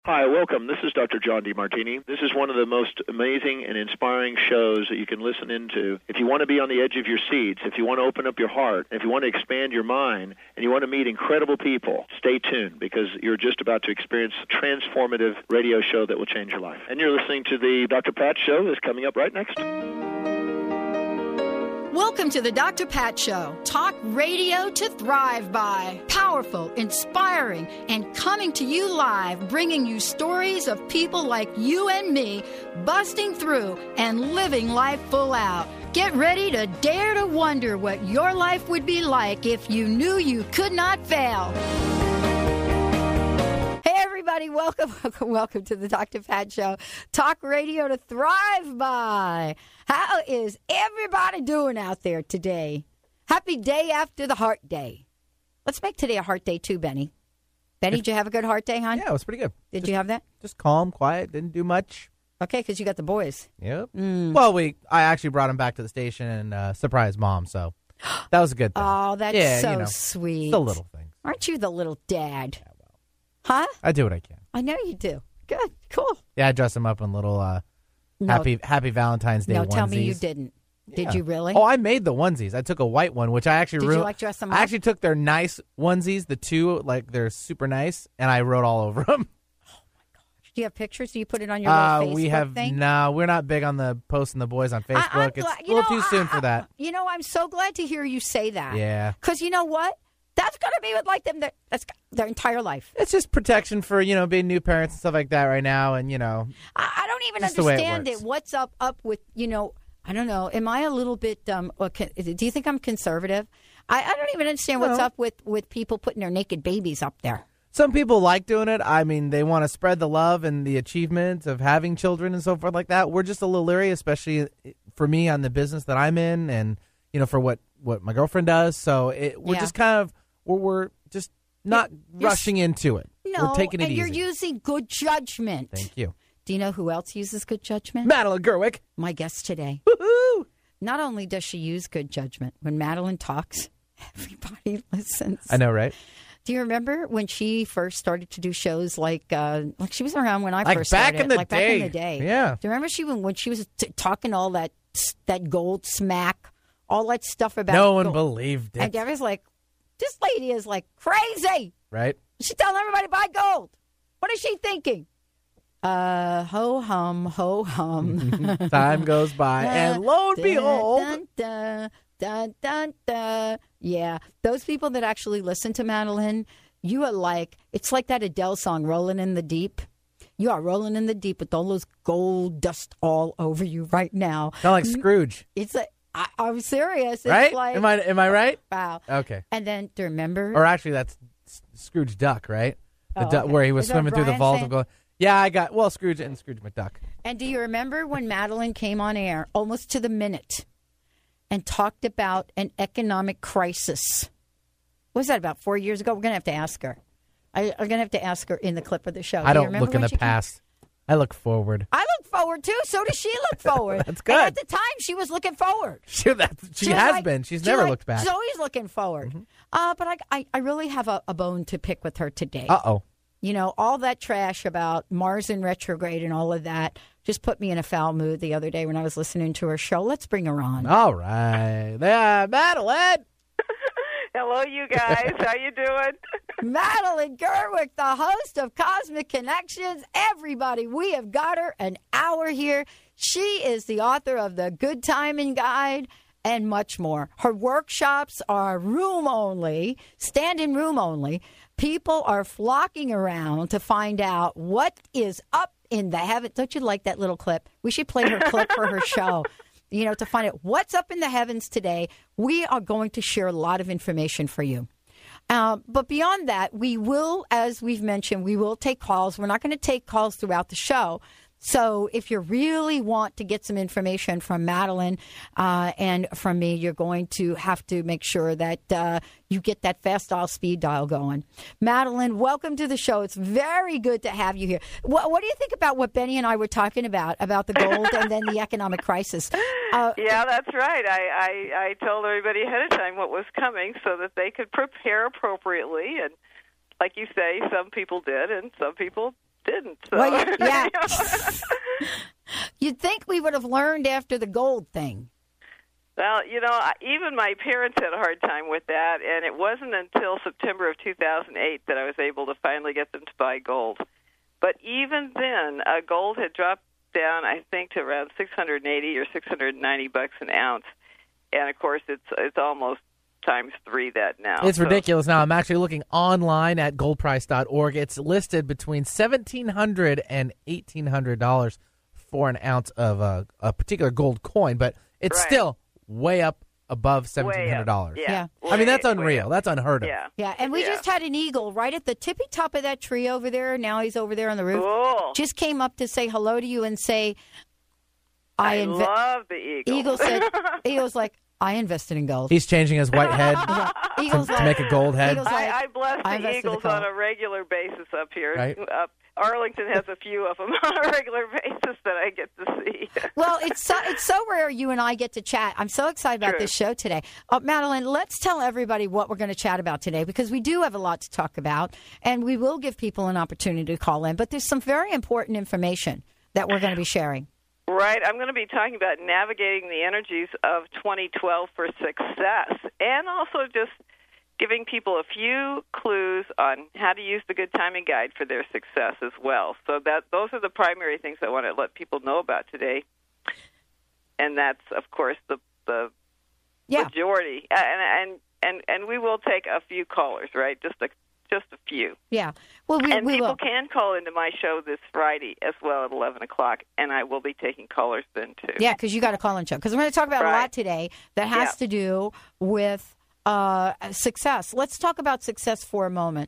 Hi, welcome. This is Dr. John DeMartini. This is one of the most amazing and inspiring shows that you can listen into. If you want to be on the edge of your seats, if you want to open up your heart, if you want to expand your mind, and you want to meet incredible people, stay tuned because you're just about to experience a transformative radio show that will change your life. And you're listening to the Dr. Pat Show that's coming up right next. Welcome to the Dr. Pat Show. Talk radio to thrive by. Powerful, inspiring, and coming to you live, bringing you stories of people like you and me, busting through and living life full out. Get ready to dare to wonder what your life would be like if you knew you could not fail. Hey, everybody, welcome to the Dr. Pat Show. Talk radio to thrive by. How is everybody doing out there today? Happy day after the heart day. Let's make today a heart day too, Benny. Benny, did you have a good heart day, hon? Yeah, it was pretty good. Did you have that? Just calm, quiet, didn't do much. Okay, because you got the boys. Yep. Well, I actually brought them back to the station and surprised Mom, so that was a good thing. Oh, that's sweet. It's the little things. Aren't you the little dad? Yeah, well, huh? I do what I can. I know you do. Good, cool. Yeah, I dress them up in little happy Valentine's Day onesies. No, tell me you didn't. Yeah. Did you really? Oh, I made the onesies. I took a white one, which I actually Did you like dress them up? I actually took their nice onesies, the two, like they're super nice, and I wrote all over them. Oh, my gosh. Do you have pictures? Do you put it on your little Facebook thing? No, we're not big on the posting the boys on Facebook. It's a little too soon for that. You know, I'm so glad to hear you say that. Yeah. Because you know what? That's going to be with like them. That's their entire life. It's just protection for, being new parents and stuff like that right now. And, I don't even understand it. What's up with, I don't know. Am I a little bit, do you think I'm conservative? I don't even understand what's up with people putting their naked babies up there. Some people like doing it. I mean, they want to spread the love and the achievement of having children and so forth like that. We're just a little leery, especially for me on the business that I'm in and, for what my girlfriend does. So we're just kind of, we're just not rushing into it. No, we're taking it easy. And you're using good judgment. Thank you. Do you know who else uses good judgment? Madeline Gerwick. My guest today. Woohoo! Not only does she use good judgment, when Madeline talks, everybody listens. I know, right? Do you remember when she first started to do shows like she was around when I first started? Back in the day. Yeah. Do you remember when she was talking all that gold smack, all that stuff about no one believed it. And everybody's like, this lady is like crazy. Right. She's telling everybody to buy gold. What is she thinking? Ho hum. Time goes by, and lo and behold. Dun, dun, dun, dun, dun. Yeah, those people that actually listen to Madeline, you are like, it's like that Adele song, Rolling in the Deep. You are rolling in the deep with all those gold dust all over you right now. Kind of like Scrooge. It's like, I'm serious. It's right? Like, am I right? Wow. Okay. And then, do you remember? Or actually, that's Scrooge Duck, right? Okay. Where he was swimming through the vault of gold. Yeah, Scrooge and Scrooge McDuck. And do you remember when Madeline came on air almost to the minute and talked about an economic crisis? What was that, about 4 years ago? We're going to have to ask her. I'm going to have to ask her in the clip of the show. I don't look in the past. I look forward. I look forward, too. So does she look forward. That's good. And at the time, she was looking forward. She has been. She's never looked back. She's always looking forward. Mm-hmm. But I really have a bone to pick with her today. Uh-oh. All that trash about Mars in retrograde and all of that just put me in a foul mood the other day when I was listening to her show. Let's bring her on. All right. Yeah, Madeline. Hello, you guys. How you doing? Madeline Gerwick, the host of Cosmic Connections. Everybody, we have got her an hour here. She is the author of The Good Timing Guide and much more. Her workshops are room only, stand-in room only. People are flocking around to find out what is up in the heavens. Don't you like that little clip? We should play her clip for her show. To find out what's up in the heavens today. We are going to share a lot of information for you. But beyond that, we will, as we've mentioned, we will take calls. We're not going to take calls throughout the show. So if you really want to get some information from Madeline and from me, you're going to have to make sure that you get that fast dial speed dial going. Madeline, welcome to the show. It's very good to have you here. What do you think about what Benny and I were talking about the gold and then the economic crisis? Yeah, that's right. I told everybody ahead of time what was coming so that they could prepare appropriately. And like you say, some people did and some people didn't. So. Well, yeah. You'd think we would have learned after the gold thing. Well, even my parents had a hard time with that, and it wasn't until September of 2008 that I was able to finally get them to buy gold. But even then, gold had dropped down, I think, to around $680 or $690 an ounce, and of course, it's almost times 3 that now. It's ridiculous now. I'm actually looking online at goldprice.org. It's listed between $1,700 and $1,800 for an ounce of a particular gold coin, but it's still way up above $1,700. Yeah. I mean, that's unreal. That's unheard of. Yeah, and we just had an eagle right at the tippy top of that tree over there. Now he's over there on the roof. Cool. Just came up to say hello to you and say, I love the eagle. Eagle's like, I invested in gold. He's changing his white head to make a gold head. I bless the eagles on a regular basis up here. Right. Arlington has a few of them on a regular basis that I get to see. Well, it's so rare you and I get to chat. I'm so excited about this show today. Madeline, let's tell everybody what we're going to chat about today, because we do have a lot to talk about, and we will give people an opportunity to call in. But there's some very important information that we're going to be sharing. Right. I'm going to be talking about navigating the energies of 2012 for success, and also just giving people a few clues on how to use the Good Timing Guide for their success as well. So those are the primary things I want to let people know about today. And that's, of course, the majority. And we will take a few callers, right? Just a few. Yeah. Well, we people will. can call into my show this Friday as well at 11 o'clock, and I will be taking callers then, too. Yeah, because you got a call-in show. Because we're going to talk about a lot today that has to do with success. Let's talk about success for a moment.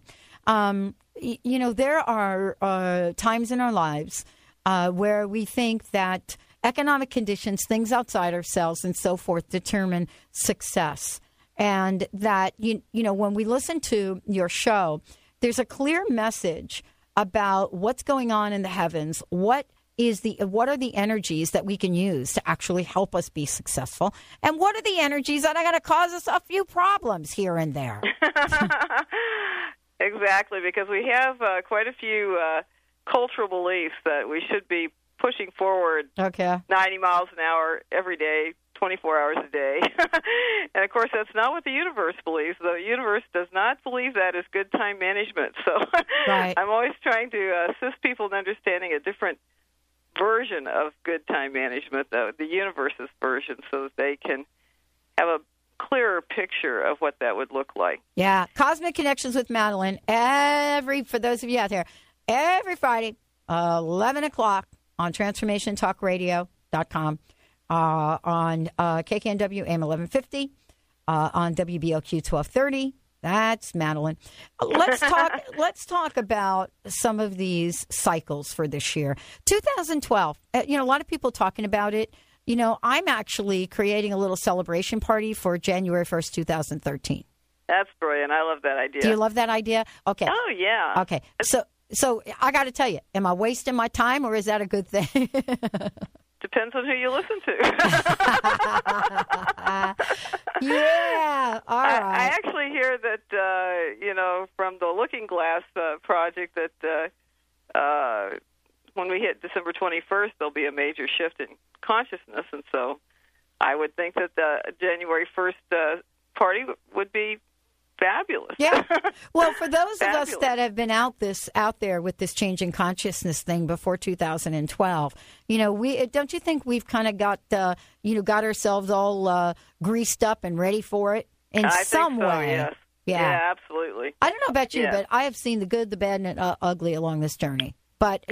There are times in our lives where we think that economic conditions, things outside ourselves and so forth, determine success. And that, when we listen to your show, there's a clear message about what's going on in the heavens, what are the energies that we can use to actually help us be successful, and what are the energies that are going to cause us a few problems here and there. Exactly, because we have quite a few cultural beliefs that we should be pushing forward 90 miles an hour every day, 24 hours a day. And, of course, that's not what the universe believes. The universe does not believe that as good time management. So I'm always trying to assist people in understanding a different version of good time management, the universe's version, so that they can have a clearer picture of what that would look like. Yeah. Cosmic Connections with Madeline, for those of you out there, every Friday, 11 o'clock on TransformationTalkRadio.com, on KKNW AM 1150, on WBLQ 1230. That's Madeline. Let's talk about some of these cycles for this year. 2012, a lot of people talking about it. I'm actually creating a little celebration party for January 1st, 2013. That's brilliant. I love that idea. Do you love that idea? Okay. Oh, yeah. Okay. So I got to tell you, am I wasting my time, or is that a good thing? Depends on who you listen to. Yeah. All right. I actually hear that, from the Looking Glass project that when we hit December 21st, there'll be a major shift in consciousness. And so I would think that the January 1st party would be fabulous. Yeah. Well, for those of us that have been out there with this change in consciousness thing before 2012, don't you think we've kind of got ourselves all greased up and ready for it in some way? Yes. Yeah, absolutely. I don't know about you, but I have seen the good, the bad, and the ugly along this journey. But,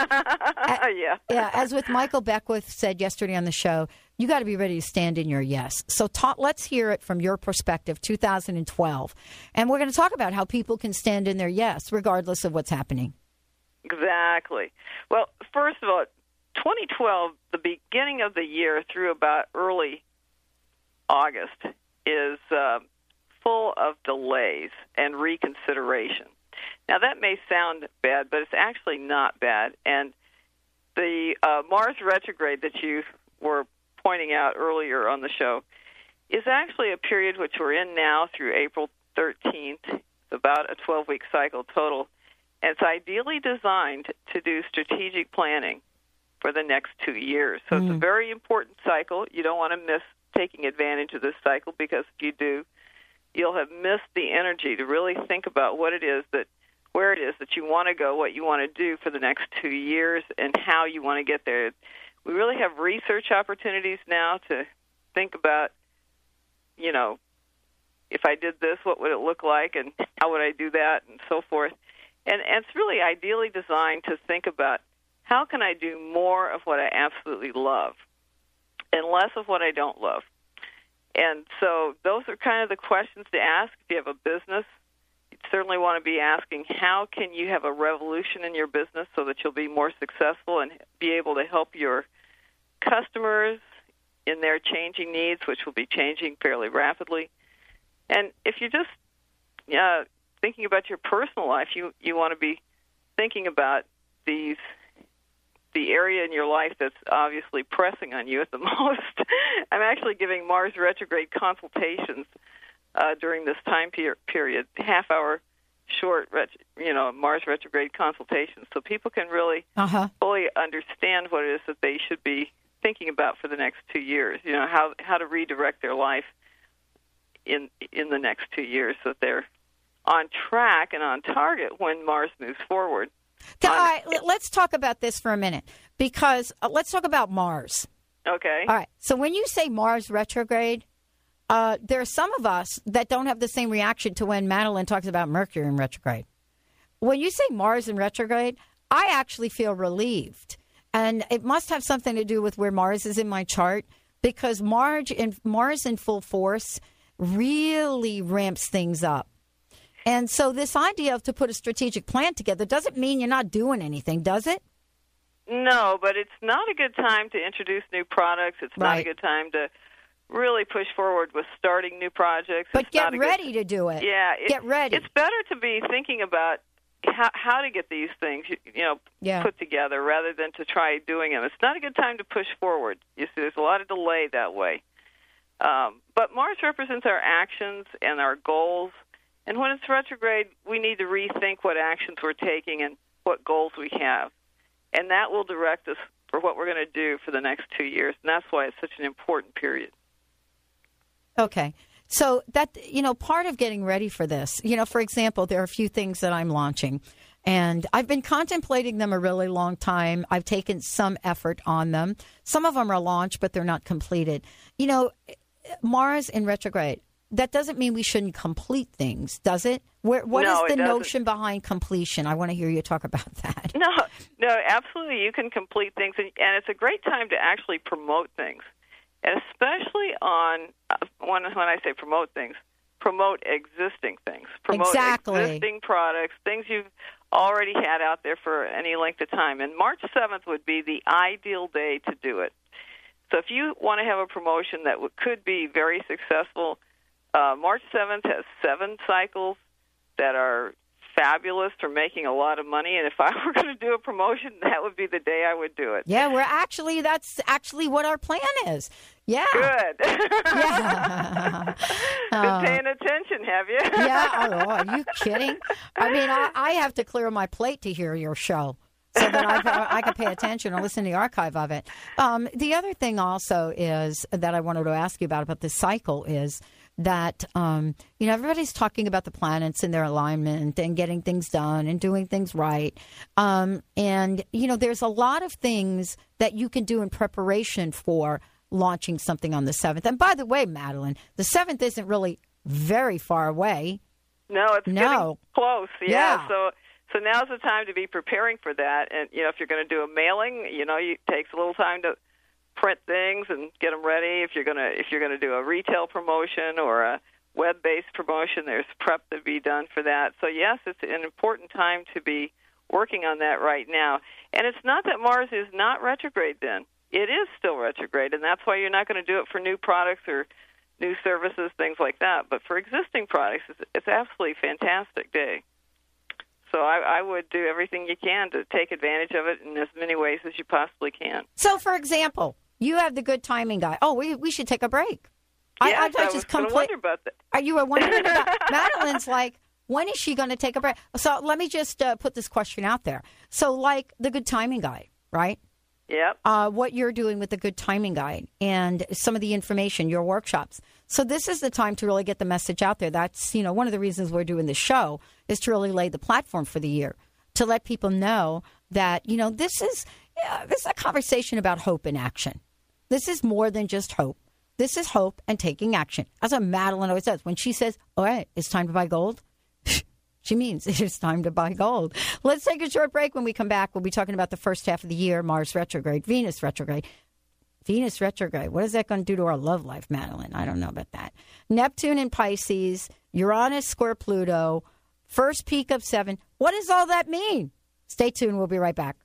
as with Michael Beckwith said yesterday on the show, you got to be ready to stand in your yes. So let's hear it from your perspective, 2012. And we're going to talk about how people can stand in their yes, regardless of what's happening. Exactly. Well, first of all, 2012, the beginning of the year through about early August, is full of delays and reconsideration. Now, that may sound bad, but it's actually not bad. And the Mars retrograde that you were pointing out earlier on the show is actually a period which we're in now through April 13th. It's about a 12-week cycle total. And it's ideally designed to do strategic planning for the next 2 years. So it's a very important cycle. You don't want to miss taking advantage of this cycle, because if you do, you'll have missed the energy to really think about where it is that you want to go, what you want to do for the next 2 years, and how you want to get there. We really have research opportunities now to think about, if I did this, what would it look like, and how would I do that, and so forth. And it's really ideally designed to think about, how can I do more of what I absolutely love and less of what I don't love? And so those are kind of the questions to ask. If you have a business, you certainly want to be asking, how can you have a revolution in your business so that you'll be more successful and be able to help your customers in their changing needs, which will be changing fairly rapidly. And if you're just thinking about your personal life, you want to be thinking about the area in your life that's obviously pressing on you at the most. I'm actually giving Mars retrograde consultations during this time period, half-hour short, Mars retrograde consultations, so people can really fully understand what it is that they should be thinking about for the next 2 years. How to redirect their life in the next 2 years, so that they're on track and on target when Mars moves forward. All right, let's talk about this for a minute, because let's talk about Mars. Okay. All right. So when you say Mars retrograde, there are some of us that don't have the same reaction to when Madeline talks about Mercury in retrograde. When you say Mars in retrograde, I actually feel relieved. And it must have something to do with where Mars is in my chart, because Mars in full force really ramps things up. And so this idea of to put a strategic plan together doesn't mean you're not doing anything, does it? No, but it's not a good time to introduce new products. It's not a good time to really push forward with starting new projects. But get ready to do it. Yeah. Get ready. It's better to be thinking about how to get these things, put together, rather than to try doing them. It's not a good time to push forward. You see, there's a lot of delay that way. But Mars represents our actions and our goals. And when it's retrograde, we need to rethink what actions we're taking and what goals we have. And that will direct us for what we're going to do for the next 2 years. And that's why it's such an important period. Okay. So that, part of getting ready for this, for example, there are a few things that I'm launching. And I've been contemplating them a really long time. I've taken some effort on them. Some of them are launched, but they're not completed. Mars in retrograde. That doesn't mean we shouldn't complete things, does it? What is the notion behind completion? I want to hear you talk about that. No, absolutely. You can complete things, and it's a great time to actually promote things, and especially when I say promote things, promote existing things, promote existing products, things you've already had out there for any length of time. And March 7th would be the ideal day to do it. So if you want to have a promotion that could be very successful, March 7th has 7 cycles that are fabulous for making a lot of money. And if I were going to do a promotion, that would be the day I would do it. Yeah, that's actually what our plan is. Yeah. Good. Yeah. Been paying attention, have you? Yeah. Oh, are you kidding? I mean, I have to clear my plate to hear your show, so that I can pay attention or listen to the archive of it. The other thing also is that I wanted to ask you about this cycle is that, everybody's talking about the planets and their alignment and getting things done and doing things right. And, there's a lot of things that you can do in preparation for launching something on the 7th. And by the way, Madeline, the 7th isn't really very far away. No, it's getting close. Yeah. So now's the time to be preparing for that. And, if you're going to do a mailing, it takes a little time to print things and get them ready. If you're gonna do a retail promotion or a web-based promotion, there's prep to be done for that. So yes, it's an important time to be working on that right now. And it's not that Mars is not retrograde then. It is still retrograde, and that's why you're not going to do it for new products or new services, things like that. But for existing products, it's absolutely fantastic day. So I would do everything you can to take advantage of it in as many ways as you possibly can. So, for example, you have the good timing guy. Oh, we should take a break. Yes, I was going to wonder about that. You were wondering about Madeline's like, When is she going to take a break? So let me just put this question out there. So like the Good Timing Guide, right? Yep. What you're doing with the Good Timing Guide and some of the information, your workshops. So this is the time to really get the message out there. That's, one of the reasons we're doing this show is to really lay the platform for the year, to let people know that, this is a conversation about hope in action. This is more than just hope. This is hope and taking action. As Madeline always says, when she says, all right, it's time to buy gold, she means it's time to buy gold. Let's take a short break. When we come back, we'll be talking about the first half of the year, Mars retrograde, Venus retrograde. Venus retrograde. What is that going to do to our love life, Madeline? I don't know about that. Neptune in Pisces, Uranus square Pluto, first peak of 7. What does all that mean? Stay tuned. We'll be right back.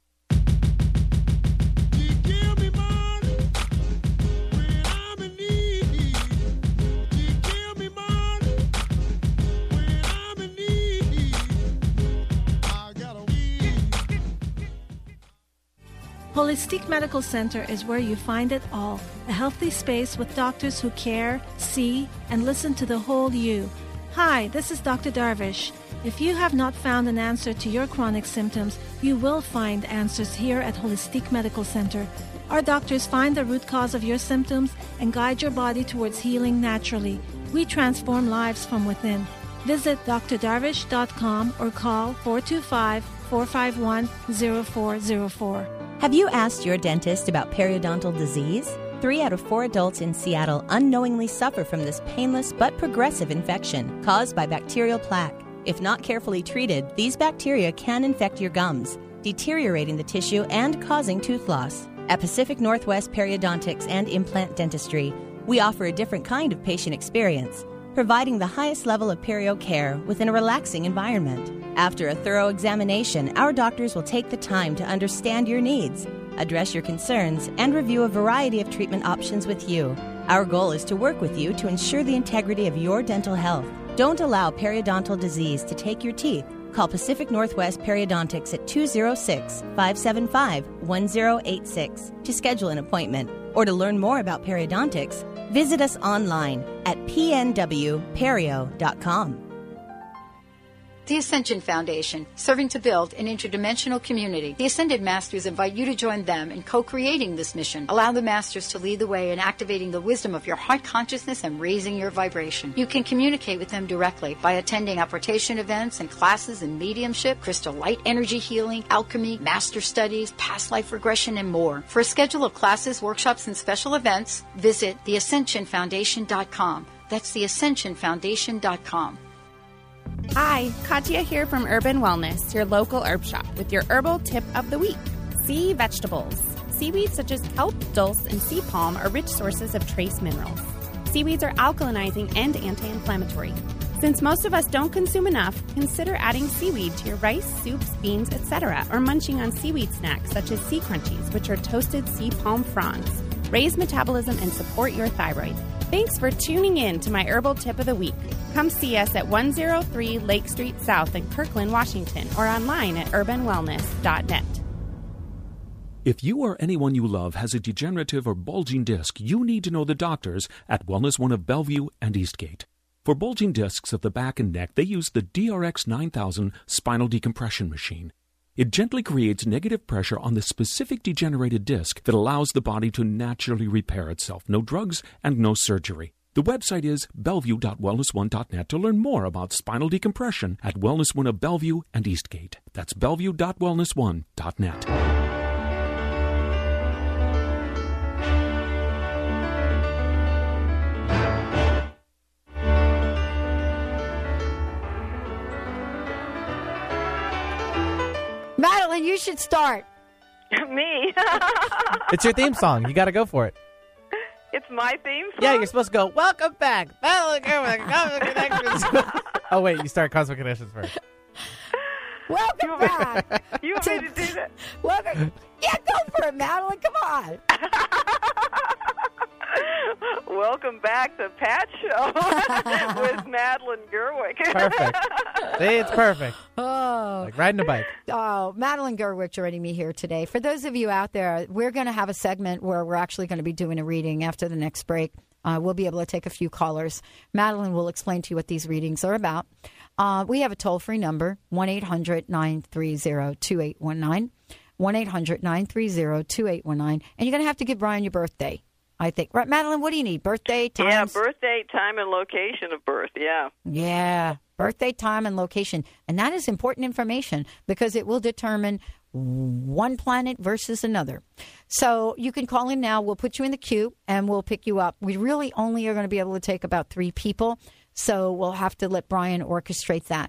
Holistic Medical Center is where you find it all. A healthy space with doctors who care, see, and listen to the whole you. Hi, this is Dr. Darvish. If you have not found an answer to your chronic symptoms, you will find answers here at Holistic Medical Center. Our doctors find the root cause of your symptoms and guide your body towards healing naturally. We transform lives from within. Visit drdarvish.com or call 425-451-0404. Have you asked your dentist about periodontal disease? 3 out of 4 adults in Seattle unknowingly suffer from this painless but progressive infection caused by bacterial plaque. If not carefully treated, these bacteria can infect your gums, deteriorating the tissue and causing tooth loss. At Pacific Northwest Periodontics and Implant Dentistry, we offer a different kind of patient experience, providing the highest level of perio care within a relaxing environment. After a thorough examination, our doctors will take the time to understand your needs, address your concerns, and review a variety of treatment options with you. Our goal is to work with you to ensure the integrity of your dental health. Don't allow periodontal disease to take your teeth. Call Pacific Northwest Periodontics at 206-575-1086 to schedule an appointment. Or to learn more about periodontics, visit us online at pnwperio.com. The Ascension Foundation, serving to build an interdimensional community. The Ascended Masters invite you to join them in co-creating this mission. Allow the Masters to lead the way in activating the wisdom of your heart consciousness and raising your vibration. You can communicate with them directly by attending apportation events and classes in mediumship, crystal light energy healing, alchemy, master studies, past life regression, and more. For a schedule of classes, workshops, and special events, visit theascensionfoundation.com. That's theascensionfoundation.com. Hi, Katya here from Urban Wellness, your local herb shop, with your herbal tip of the week. Sea vegetables. Seaweeds such as kelp, dulse, and sea palm are rich sources of trace minerals. Seaweeds are alkalinizing and anti-inflammatory. Since most of us don't consume enough, consider adding seaweed to your rice, soups, beans, etc., or munching on seaweed snacks such as sea crunchies, which are toasted sea palm fronds. Raise metabolism and support your thyroid. Thanks for tuning in to my herbal tip of the week. Come see us at 103 Lake Street South in Kirkland, Washington, or online at urbanwellness.net. If you or anyone you love has a degenerative or bulging disc, you need to know the doctors at Wellness One of Bellevue and Eastgate. For bulging discs of the back and neck, they use the DRX 9000 spinal decompression machine. It gently creates negative pressure on the specific degenerated disc that allows the body to naturally repair itself. No drugs and no surgery. The website is bellevue.wellness1.net to learn more about spinal decompression at Wellness One of Bellevue and Eastgate. That's bellevue.wellness1.net. Madeline, you should start. Me? It's your theme song. You got to go for it. It's my theme song? Yeah, you're supposed to go, welcome back. Cosmic Connections. Oh, wait, you start Cosmic Connections first. Welcome back. You want me to do that? Welcome. Yeah, go for it, Madeline. Come on. Welcome back to Pat Show with Madeline Gerwick. Perfect. See, it's perfect. Oh. Like riding a bike. Oh, Madeline Gerwick joining me here today. For those of you out there, we're going to have a segment where we're actually going to be doing a reading after the next break. We'll be able to take a few callers. Madeline will explain to you what these readings are about. We have a toll-free number, 1-800-930-2819, 1-800-930-2819. And you're going to have to give Brian your birthday, I think. Right, Madeline, what do you need? Birthday, time? Yeah, birthday, time, and location of birth, yeah. Yeah, birthday, time, and location. And that is important information because it will determine one planet versus another. So you can call in now. We'll put you in the queue, and we'll pick you up. We really only are going to be able to take about 3 people, so we'll have to let Brian orchestrate that.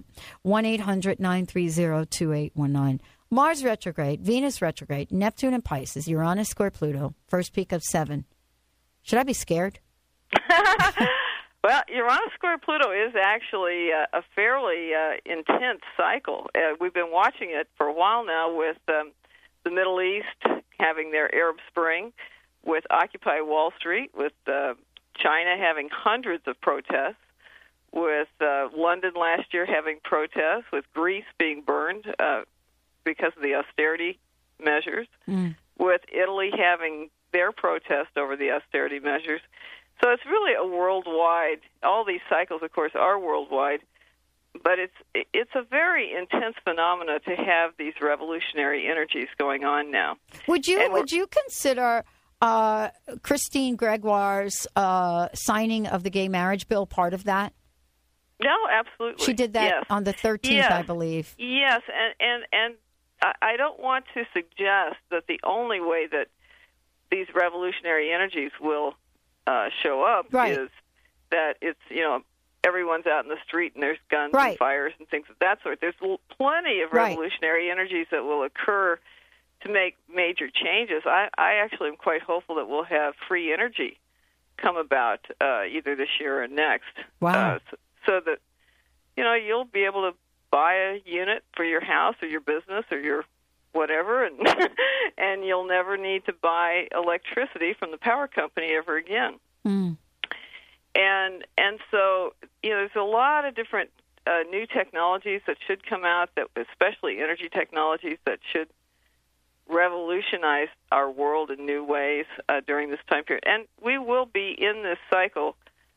1-800-930-2819. Mars retrograde, Venus retrograde, Neptune and Pisces, Uranus square Pluto, first peak of 7. Should I be scared? Well, Uranus square Pluto is actually a fairly intense cycle. We've been watching it for a while now with the Middle East having their Arab Spring, with Occupy Wall Street, with China having hundreds of protests, with London last year having protests, with Greece being burned because of the austerity measures, with Italy having their protest over the austerity measures. So it's really a worldwide, all these cycles, of course, are worldwide, but it's a very intense phenomena to have these revolutionary energies going on now. Would you consider Christine Gregoire's signing of the gay marriage bill part of that? No, absolutely. She did that yes. on the 13th, yes. I believe. Yes, and I don't want to suggest that the only way that these revolutionary energies will show up is that it's, everyone's out in the street and there's guns and fires and things of that sort. There's plenty of revolutionary energies that will occur to make major changes. I actually am quite hopeful that we'll have free energy come about either this year or next. Wow. So that, you'll be able to buy a unit for your house or your business or your whatever, and and you'll never need to buy electricity from the power company ever again. And so there's a lot of different new technologies that should come out, that especially energy technologies that should revolutionize our world in new ways during this time period. And we will be in this cycle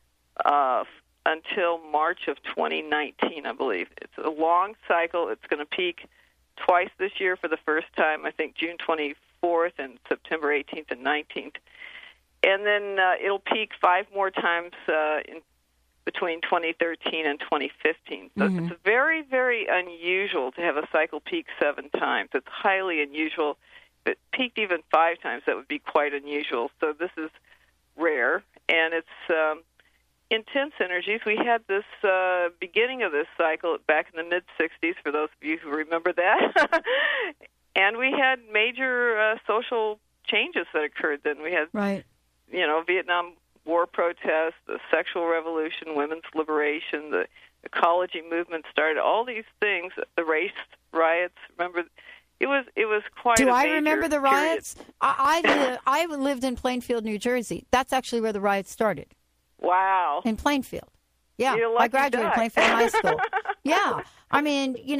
until March of 2019, I believe. It's a long cycle. It's going to peak twice this year for the first time, I think June 24th and September 18th and 19th. And then it'll peak 5 more times in between 2013 and 2015. So it's very, very unusual to have a cycle peak 7 times. It's highly unusual. If it peaked even 5 times, that would be quite unusual. So this is rare, and it's intense energies. We had this beginning of this cycle back in the mid-'60s, for those of you who remember that. And we had major social changes that occurred then. We had, Vietnam War protests, the sexual revolution, women's liberation, the ecology movement started, all these things, the race riots. Remember, it was quite a major I remember the riots? period. I lived in Plainfield, New Jersey. That's actually where the riots started. Wow. In Plainfield. Yeah, I graduated Plainfield High School. Yeah. I mean, you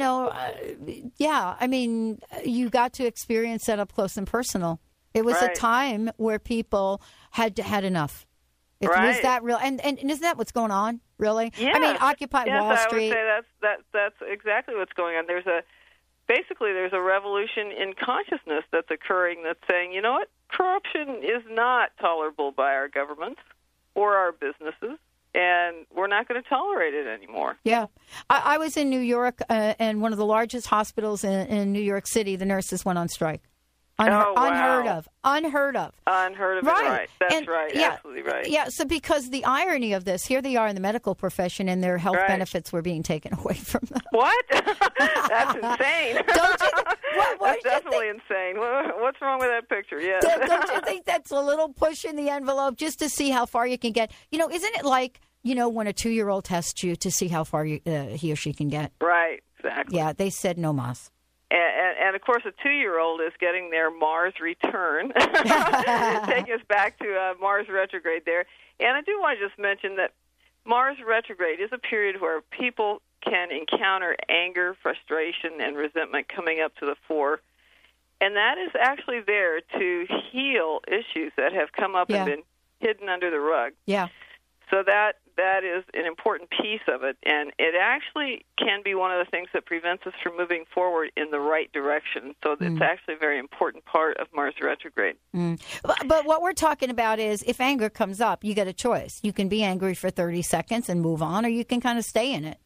got to experience that up close and personal. It was a time where people had enough. It was that real. And isn't that what's going on, really? Yes. I mean, Occupy Wall Street. I would say that's exactly what's going on. There's a revolution in consciousness that's occurring that's saying, you know what, corruption is not tolerable by our governments or our businesses, and we're not going to tolerate it anymore. Yeah. I was in New York, and one of the largest hospitals in New York City, the nurses went on strike. Unheard of. Unheard of, right. That's right. Yeah, absolutely right. Yeah, so because the irony of this, here they are in the medical profession, and their health benefits were being taken away from them. What? That's insane. Don't you that's definitely insane. What's wrong with that picture? Yeah. Don't you think that's a little push in the envelope just to see how far you can get? Isn't it like, when a 2-year-old tests you to see how far he or she can get? Right, exactly. Yeah, they said no mas. And of course, a 2-year-old is getting their Mars return, taking us back to Mars retrograde there. And I do want to just mention that Mars retrograde is a period where people can encounter anger, frustration, and resentment coming up to the fore. And that is actually there to heal issues that have come up and been hidden under the rug. Yeah. So that is an important piece of it, and it actually can be one of the things that prevents us from moving forward in the right direction. So it's actually a very important part of Mars retrograde. But what we're talking about is if anger comes up, you get a choice. You can be angry for 30 seconds and move on, or you can kind of stay in it.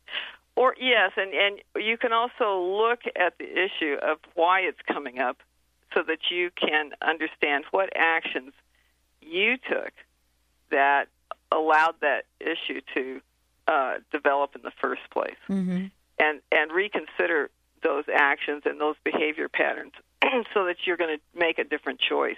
Or yes, and you can also look at the issue of why it's coming up so that you can understand what actions you took that allowed that issue to develop in the first place, and reconsider those actions and those behavior patterns so that you're going to make a different choice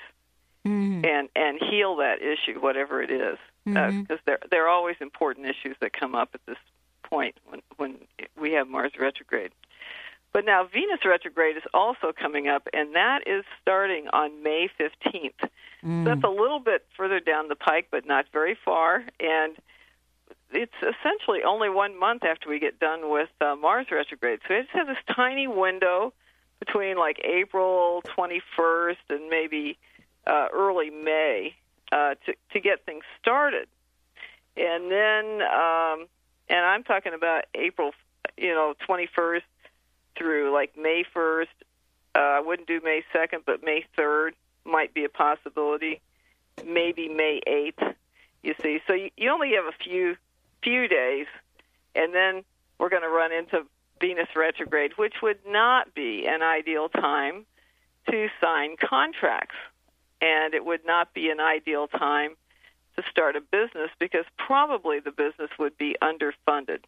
and heal that issue, whatever it is, because there are always important issues that come up at this point when we have Mars retrograde. But now Venus retrograde is also coming up, and that is starting on May 15th. So that's a little bit further down the pike, but not very far. And it's essentially only 1 month after we get done with Mars retrograde. So it just has this tiny window between like April 21st and maybe early May to get things started. And then, and I'm talking about April, 21st through like May 1st. I wouldn't do May 2nd, but May 3rd might be a possibility. Maybe May 8th, you see. So you only have a few days, and then we're going to run into Venus retrograde, which would not be an ideal time to sign contracts. And it would not be an ideal time to start a business because probably the business would be underfunded.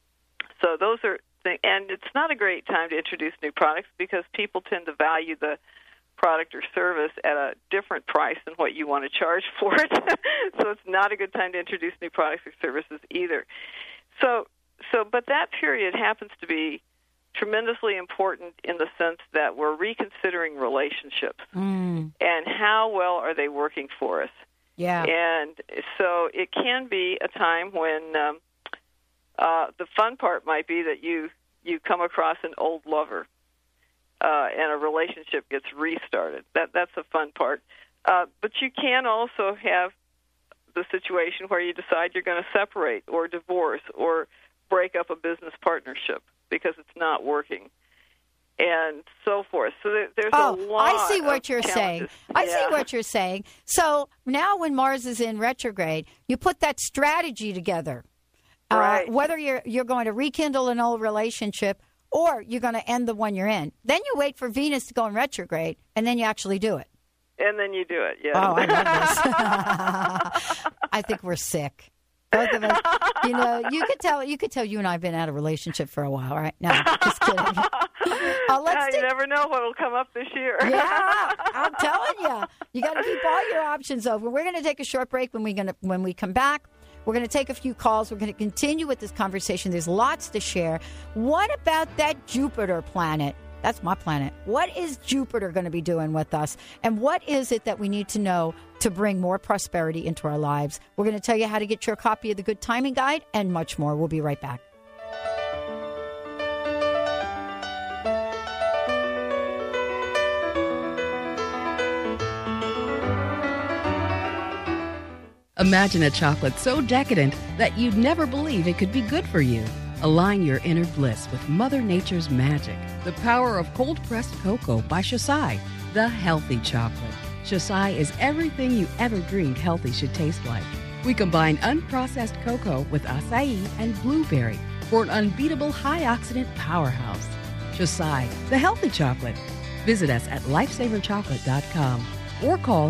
So those are things, and it's not a great time to introduce new products because people tend to value the product or service at a different price than what you want to charge for it. So it's not a good time to introduce new products or services either. But that period happens to be tremendously important in the sense that we're reconsidering relationships and how well are they working for us. Yeah. And so it can be a time when the fun part might be that you come across an old lover and a relationship gets restarted. That's the fun part. But you can also have the situation where you decide you're going to separate or divorce or break up a business partnership because it's not working, and so forth. So there's a lot. I see what you're challenges. saying. I see what you're saying. So now when Mars is in retrograde, you put that strategy together. Right. Whether you're going to rekindle an old relationship or you're going to end the one you're in. Then you wait for Venus to go in retrograde, and then you actually do it. And then you do it, yes. Oh, I love this. I think we're sick. Both of us. You could tell you and I have been out of a relationship for a while, right? No, just kidding. You never know what will come up this year. Yeah, I'm telling you. You got to keep all your options open. We're going to take a short break. When we come back, we're going to take a few calls. We're going to continue with this conversation. There's lots to share. What about that Jupiter planet? That's my planet. What is Jupiter going to be doing with us? And what is it that we need to know to bring more prosperity into our lives? We're going to tell you how to get your copy of the Good Timing Guide and much more. We'll be right back. Imagine a chocolate so decadent that you'd never believe it could be good for you. Align your inner bliss with Mother Nature's magic. The power of cold-pressed cocoa by Shasai, the healthy chocolate. Shasai is everything you ever dreamed healthy should taste like. We combine unprocessed cocoa with acai and blueberry for an unbeatable high-oxidant powerhouse. Shasai, the healthy chocolate. Visit us at lifesaverchocolate.com or call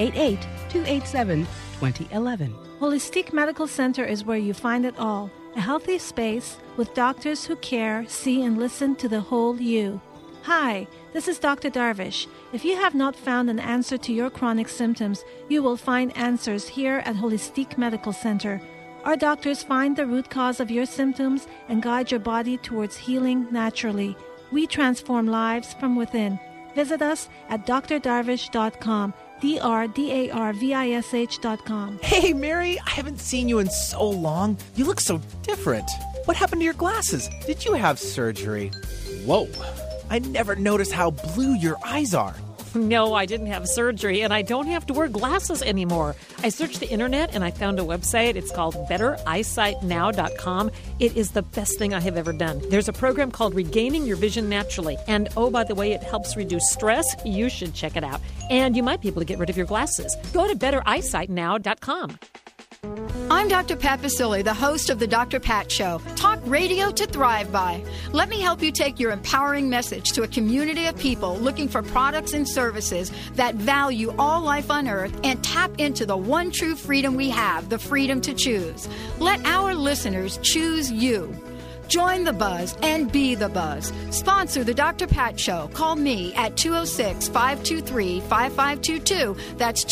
888-287-2011. Holistic Medical Center is where you find it all. A healthy space with doctors who care, see, and listen to the whole you. Hi, this is Dr. Darvish. If you have not found an answer to your chronic symptoms, you will find answers here at Holistic Medical Center. Our doctors find the root cause of your symptoms and guide your body towards healing naturally. We transform lives from within. Visit us at drdarvish.com, drdarvish.com. Hey, Mary, I haven't seen you in so long. You look so different. What happened to your glasses? Did you have surgery? Whoa, I never noticed how blue your eyes are. No, I didn't have surgery, and I don't have to wear glasses anymore. I searched the internet, and I found a website. It's called BetterEyesightNow.com. It is the best thing I have ever done. There's a program called Regaining Your Vision Naturally. And, oh, by the way, it helps reduce stress. You should check it out. And you might be able to get rid of your glasses. Go to BetterEyesightNow.com. I'm Dr. Pat Basile, the host of the Dr. Pat Show. Talk radio to thrive by. Let me help you take your empowering message to a community of people looking for products and services that value all life on earth and tap into the one true freedom we have, the freedom to choose. Let our listeners choose you. Join the buzz and be the buzz. Sponsor the Dr. Pat Show. Call me at 206-523-5522. That's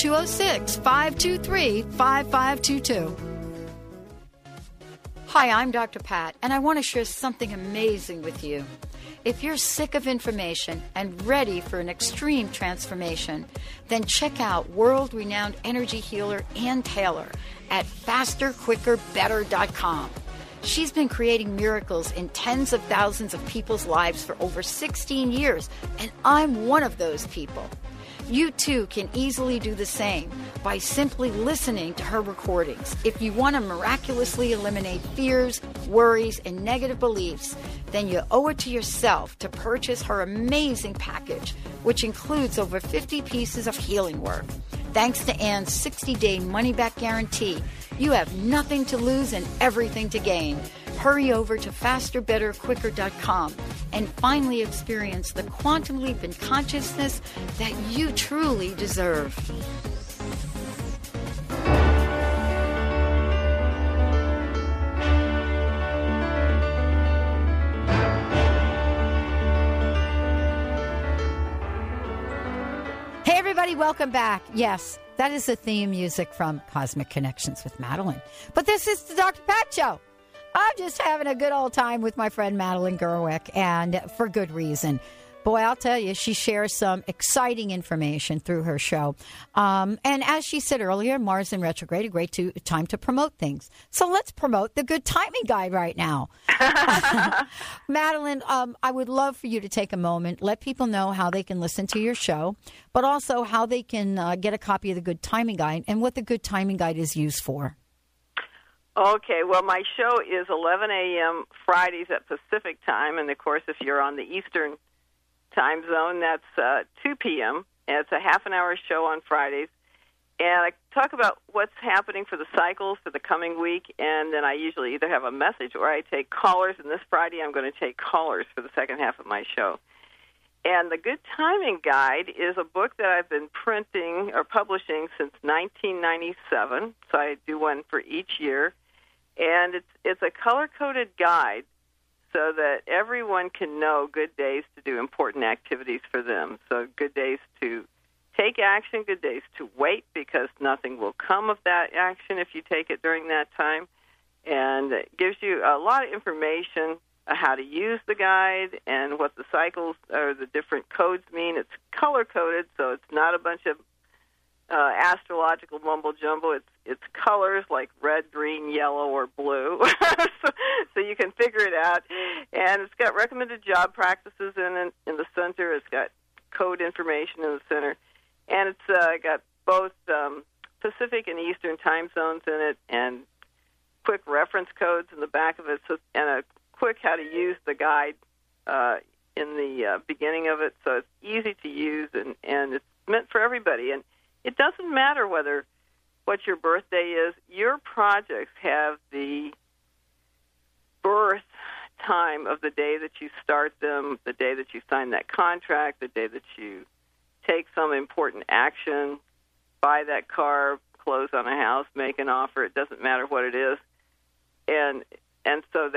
206-523-5522. Hi, I'm Dr. Pat, and I want to share something amazing with you. If you're sick of information and ready for an extreme transformation, then check out world-renowned energy healer Ann Taylor at fasterquickerbetter.com. She's been creating miracles in tens of thousands of people's lives for over 16 years, and I'm one of those people. You too can easily do the same by simply listening to her recordings. If you want to miraculously eliminate fears, worries, and negative beliefs, then you owe it to yourself to purchase her amazing package, which includes over 50 pieces of healing work. Thanks to Ann's 60-day money-back guarantee, you have nothing to lose and everything to gain. Hurry over to fasterbetterquicker.com and finally experience the quantum leap in consciousness that you truly deserve. Hey, everybody, welcome back. Yes, that is the theme music from Cosmic Connections with Madeline. But this is the Dr. Pat Show. I'm just having a good old time with my friend Madeline Gerwick, and for good reason. Boy, I'll tell you, she shares some exciting information through her show. And as she said earlier, Mars in retrograde, a great time to promote things. So let's promote the Good Timing Guide right now. Madeline, I would love for you to take a moment, let people know how they can listen to your show, but also how they can get a copy of the Good Timing Guide and what the Good Timing Guide is used for. Okay, well, my show is 11 a.m. Fridays at Pacific time, and, of course, if you're on the Eastern time zone, that's 2 p.m., and it's a half-an-hour show on Fridays. And I talk about what's happening for the cycles for the coming week, and then I usually either have a message or I take callers, and this Friday I'm going to take callers for the second half of my show. And the Good Timing Guide is a book that I've been printing or publishing since 1997, so I do one for each year. And it's a color-coded guide so that everyone can know good days to do important activities for them. So good days to take action, good days to wait because nothing will come of that action if you take it during that time. And it gives you a lot of information on how to use the guide and what the cycles or the different codes mean. It's color-coded, so it's not a bunch of astrological mumbo-jumbo. It's colors like red, green, yellow, or blue, so you can figure it out. And it's got recommended job practices in the center. It's got code information in the center. And it's got both Pacific and Eastern time zones in it and quick reference codes in the back of it, and a quick how to use the guide in the beginning of it. So it's easy to use, and it's meant for everybody. And it doesn't matter what your birthday is. Your projects have the birth time of the day that you start them, the day that you sign that contract, the day that you take some important action, buy that car, close on a house, make an offer. It doesn't matter what it is. And so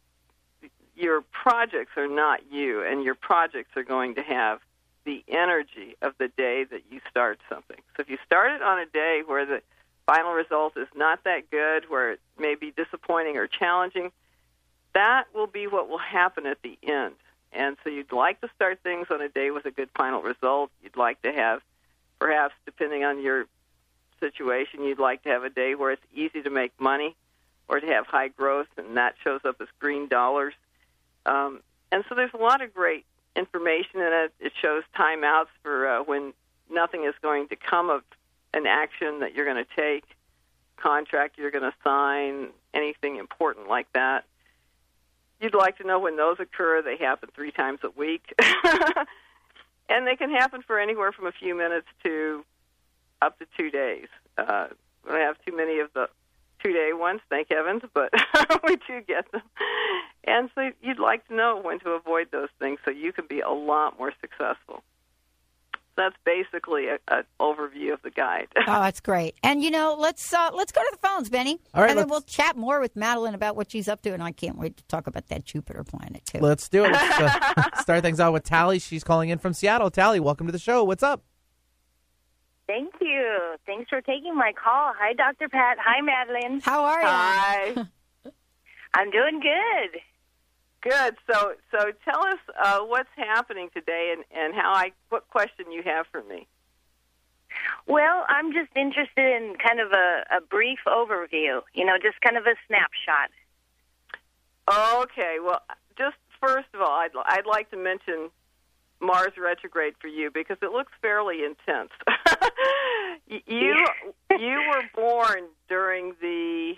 your projects are not you, and your projects are going to have the energy of the day that you start something. So if you start it on a day where the final result is not that good, where it may be disappointing or challenging, that will be what will happen at the end. And so you'd like to start things on a day with a good final result. You'd like to have, perhaps depending on your situation, you'd like to have a day where it's easy to make money or to have high growth, and that shows up as green dollars. And so there's a lot of great information in it. It shows timeouts for when nothing is going to come of an action that you're going to take, contract you're going to sign, anything important like that. You'd like to know when those occur. They happen 3 times a week. And they can happen for anywhere from a few minutes to up to 2 days. We don't have too many of the 2-day ones, thank heavens, but we do get them. And so you'd like to know when to avoid those things so you can be a lot more successful. That's basically an overview of the guide. Oh, that's great. And, let's go to the phones, Benny. All right, and then we'll chat more with Madeline about what she's up to, and I can't wait to talk about that Jupiter planet, too. Let's do it. Let's start things out with Tally. She's calling in from Seattle. Tally, welcome to the show. What's up? Thank you. Thanks for taking my call. Hi, Dr. Pat. Hi, Madeline. How are you? Hi. I'm doing good. Good. So tell us what's happening today and what question you have for me. Well, I'm just interested in kind of a brief overview, just kind of a snapshot. Okay. Well, just first of all, I'd like to mention Mars retrograde for you because it looks fairly intense. You were born during the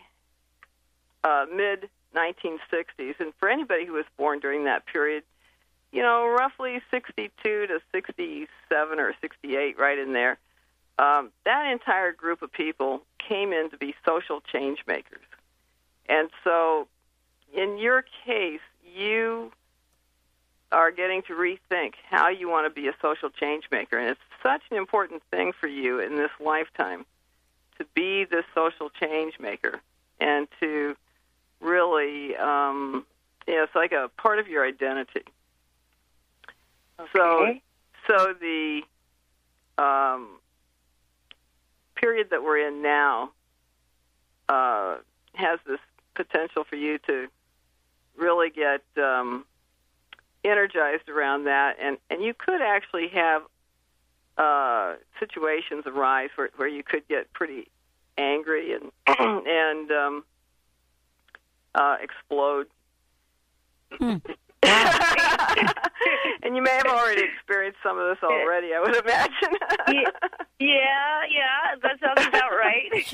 mid-1960s, and for anybody who was born during that period, roughly 62 to 67 or 68, right in there, that entire group of people came in to be social change makers. And so in your case, you are getting to rethink how you want to be a social change maker. And it's such an important thing for you in this lifetime to be this social change maker and to really, it's like a part of your identity. Okay. So the period that we're in now has this potential for you to really get energized around that, and you could actually have situations arise where you could get pretty angry and explode. And you may have already experienced some of this already, I would imagine. Yeah, that sounds about right.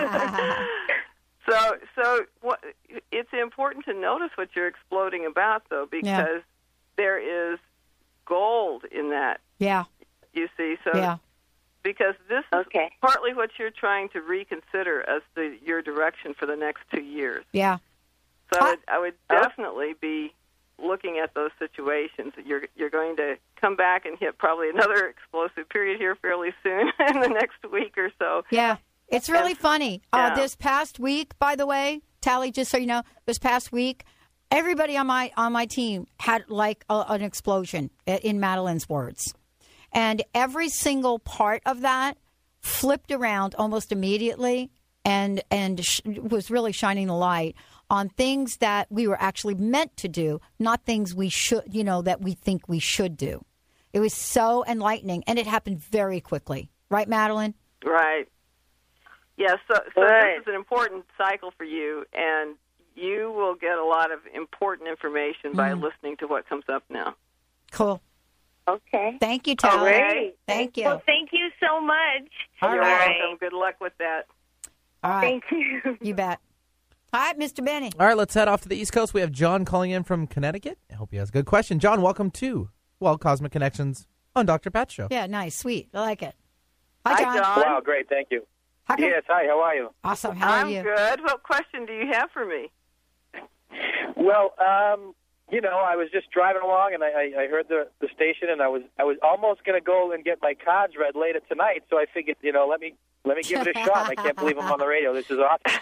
So it's important to notice what you're exploding about, though, because there is gold in that. Yeah. You see, because this is partly what you're trying to reconsider as your direction for the next 2 years. Yeah. So I would definitely be looking at those situations. You're going to come back and hit probably another explosive period here fairly soon in the next week or so. Yeah. It's really funny. This past week, by the way, Tally, just so you know, this past week, everybody on my team had like an explosion, in Madeline's words. And every single part of that flipped around almost immediately and was really shining the light on things that we were actually meant to do, not things we should, that we think we should do. It was so enlightening, and it happened very quickly. Right, Madeline? Right. Yes, so this is an important cycle for you, and you will get a lot of important information by listening to what comes up now. Cool. Okay. Thank you, Tally. Right. Thank you. Well, thank you so much. You're welcome. Good luck with that. All right. Thank you. You bet. All right, Mr. Benny. All right, let's head off to the East Coast. We have John calling in from Connecticut. I hope he has a good question. John, welcome to Cosmic Connections on Dr. Pat's show. Yeah, nice. Sweet. I like it. Hi, John. Wow, great. Thank you. Yes, hi. How are you? Awesome. How are you? I'm good. What question do you have for me? Well, I was just driving along, and I heard the station, and I was almost going to go and get my cards read later tonight, so I figured, let me give it a shot. I can't believe I'm on the radio. This is awesome.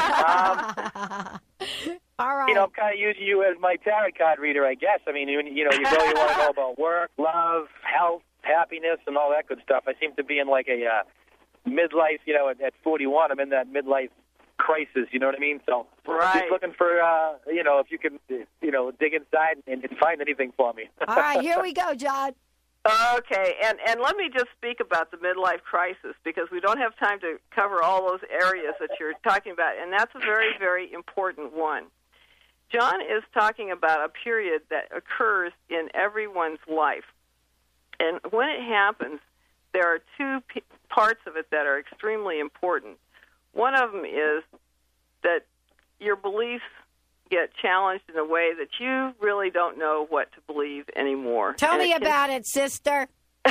All right. I'm kind of using you as my tarot card reader, I guess. I mean, you really want to know about work, love, health, happiness, and all that good stuff. I seem to be in like a midlife, at 41, I'm in that midlife crisis. You know what I mean? So right. just looking for, if you can, dig inside and find anything for me. All right, here we go, John. Okay, and let me just speak about the midlife crisis, because we don't have time to cover all those areas that you're talking about, and that's a very, very important one. John is talking about a period that occurs in everyone's life. And when it happens, there are two parts of it that are extremely important. One of them is that your beliefs get challenged in a way that you really don't know what to believe anymore. Tell me about it, sister.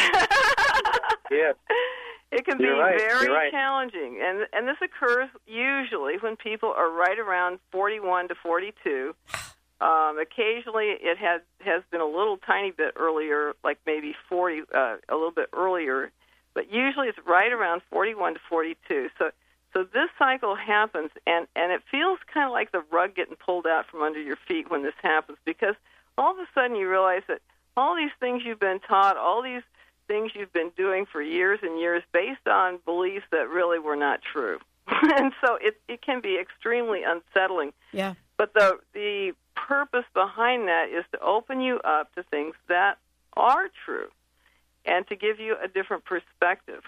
Yes. It can be very challenging. And this occurs usually when people are right around 41 to 42. Occasionally it has been a little tiny bit earlier, like maybe 40, a little bit earlier. But usually it's right around 41 to 42. So this cycle happens, and it feels kind of like the rug getting pulled out from under your feet when this happens, because all of a sudden you realize that all these things you've been taught, all these things you've been doing for years and years based on beliefs that really were not true. And so it can be extremely unsettling. Yeah. But the purpose behind that is to open you up to things that are true and to give you a different perspective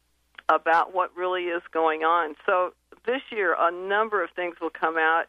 about what really is going on. So this year, a number of things will come out,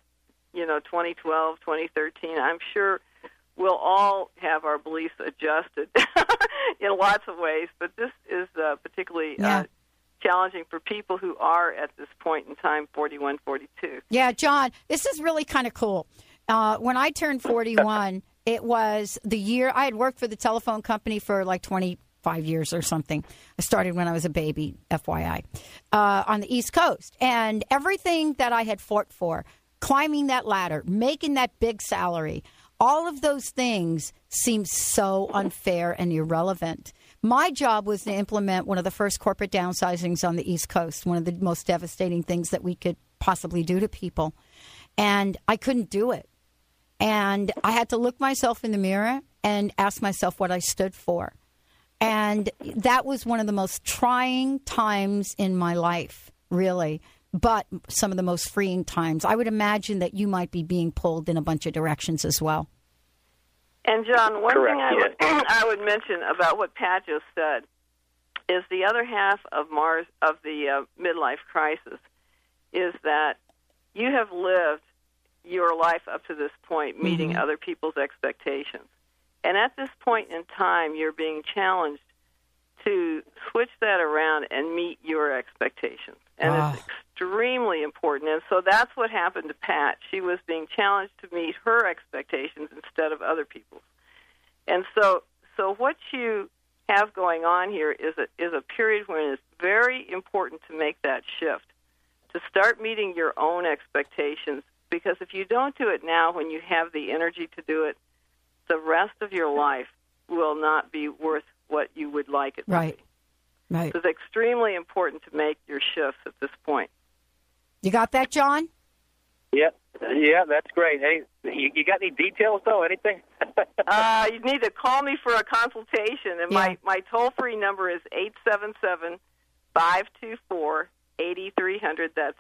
2012, 2013. I'm sure we'll all have our beliefs adjusted in lots of ways, but this is particularly challenging for people who are at this point in time, 41, 42. Yeah, John, this is really kind of cool. When I turned 41, it was the year I had worked for the telephone company for like 25 years or something. I started when I was a baby, FYI, on the East Coast. And everything that I had fought for, climbing that ladder, making that big salary, all of those things seemed so unfair and irrelevant. My job was to implement one of the first corporate downsizings on the East Coast, one of the most devastating things that we could possibly do to people. And I couldn't do it. And I had to look myself in the mirror and ask myself what I stood for. And that was one of the most trying times in my life, really, but some of the most freeing times. I would imagine that you might be being pulled in a bunch of directions as well. And, John, one thing I would mention about what Pat just said is the other half of the midlife crisis is that you have lived your life up to this point meeting other people's expectations. And at this point in time, you're being challenged to switch that around and meet your expectations. And it's extremely important. And so that's what happened to Pat. She was being challenged to meet her expectations instead of other people's. And so what you have going on here is a period when it's very important to make that shift, to start meeting your own expectations, because if you don't do it now when you have the energy to do it, the rest of your life will not be worth what you would like it to be. Right. So it's extremely important to make your shifts at this point. You got that, John? Yeah, that's great. Hey, you got any details, though, anything? You need to call me for a consultation, and my toll-free number is 877-524-8300. That's